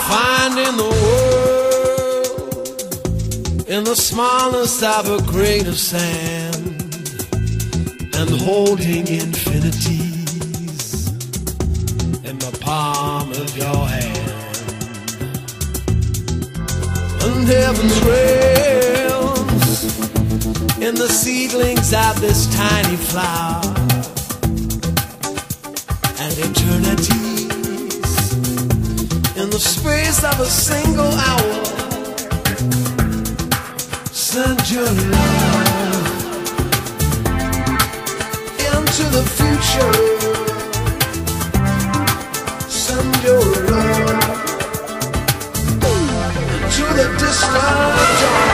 Finding the world in the smallness of a grain of sand and holding infinities in the palm of your hand. And heaven's rails in the seedlings of this tiny flower and eternities in the space of a single hour. Send your love into the future. Send your love into the distant dawn.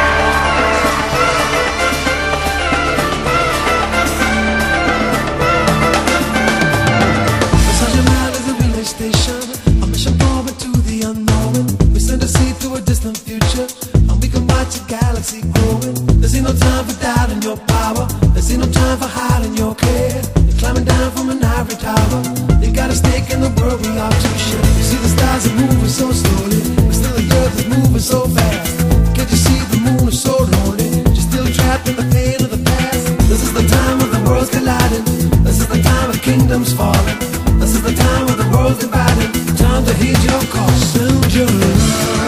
Massage your mind as a relay station, a mission forward to the unknown. We send a seed to a distant future, and we can watch a galaxy growing. There's ain't no time for doubt in your power. There's ain't no time for hiding your care. You're climbing down from an ivory tower. You got a stake in the world we are to share. You see the stars are moving so slowly, but still the earth is moving so fast. Can't you see the moon is so lonely? You're still trapped in the pain of the past. This is the time when the world's colliding. This is the time of kingdoms falling. This is the time when the world's dividing. Time to heed your call. Send your love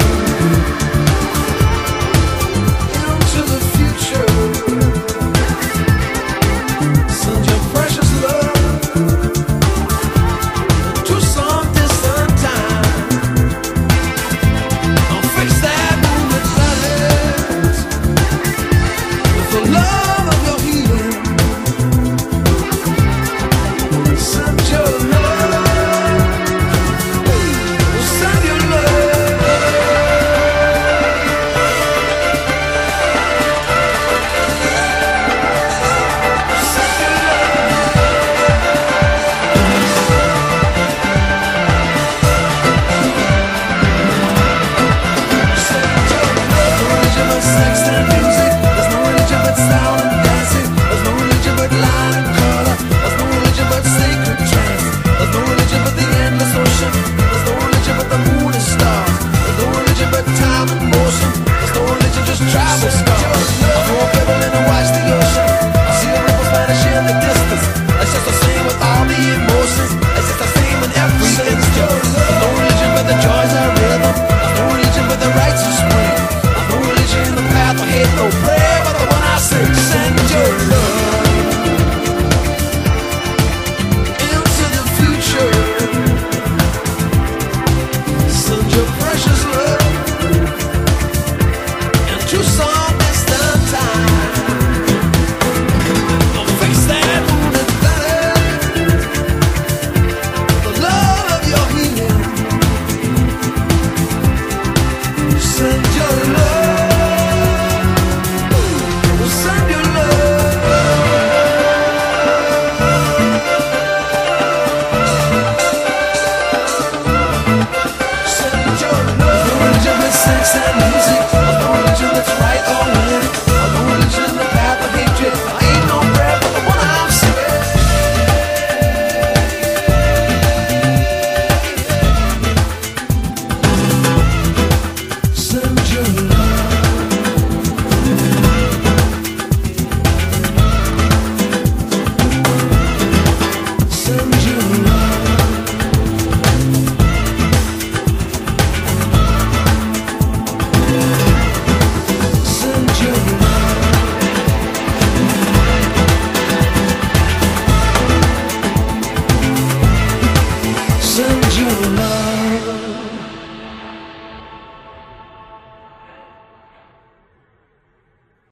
into the future. Send your precious love to some distant time. I'll fix that moon with planets with the love of your healing. Send your love. Send your love. Sex and music. There's no religion but sound and dancing. There's no religion but light and color. There's no religion but sacred trance. There's no religion but the endless ocean. There's no religion but the moon and stars. There's no religion but time and motion. There's no religion, just travel scars. I throw a pebble in and watch the ocean. I see the ripples vanish in the distance. It's just the same with all the emotions. It's just the same in every instant. There's no religion but the joys of rhythm. There's no religion but the rites of spring. There's no religion in the path of hate, no prayer but the one I say. Send your love into the future. Send your precious love into some distant time. I'll fix that moon and planet, the love of your healing. Send your love. Send your love. Send your love. No religion but sex and music.